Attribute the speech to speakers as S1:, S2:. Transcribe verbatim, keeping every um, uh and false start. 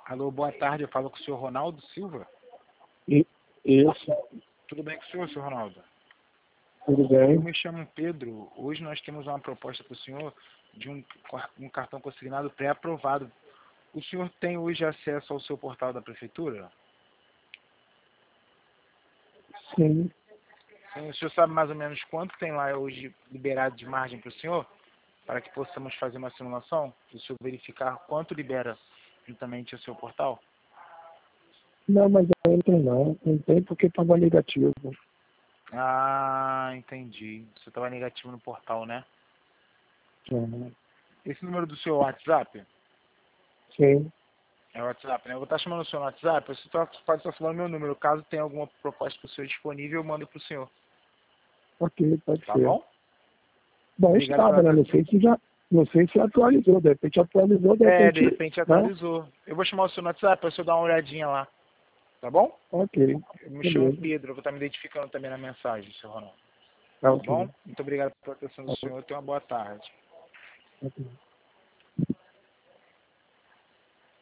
S1: Alô, boa tarde, eu falo com o senhor Ronaldo Silva.
S2: E, isso,
S1: Tudo bem com o senhor, senhor Ronaldo?
S2: tudo
S1: Eu
S2: bem?
S1: me chamo Pedro. Hoje nós temos uma proposta para o senhor de um, um cartão consignado pré-aprovado. O senhor tem hoje acesso ao seu portal da prefeitura?
S2: Sim.
S1: Sim, o senhor sabe mais ou menos quanto tem lá hoje liberado de margem para o senhor? Para que possamos fazer uma simulação? E o senhor verificar quanto libera juntamente ao seu portal?
S2: Não, mas aí não tem não. Não tem porque estava negativo.
S1: Ah, entendi. Você estava negativo no portal, né?
S2: Uhum.
S1: Esse número do seu WhatsApp?
S2: Sim,
S1: É o WhatsApp, né? Eu vou estar chamando o senhor no WhatsApp, você tá- pode estar falando meu número. Caso tenha alguma proposta para o senhor disponível, eu mando para o senhor.
S2: ok, pode
S1: Tá
S2: ser.
S1: bom?
S2: Bom,
S1: Obrigado pela
S2: estava, né? Não
S1: atenção.
S2: sei se já. Não sei se atualizou, de repente atualizou, de
S1: É, de
S2: repente.
S1: repente
S2: Né?
S1: atualizou. Eu vou chamar o senhor no WhatsApp para o senhor dar uma olhadinha lá. Tá bom?
S2: Ok,
S1: Eu me chamo
S2: beleza.
S1: Pedro, eu vou estar me identificando também na mensagem, senhor Ronaldo.
S2: Tá
S1: Tá bom?
S2: ok.
S1: Muito obrigado pela atenção do
S2: Tá
S1: senhor. Tenha uma boa tarde.
S2: ok.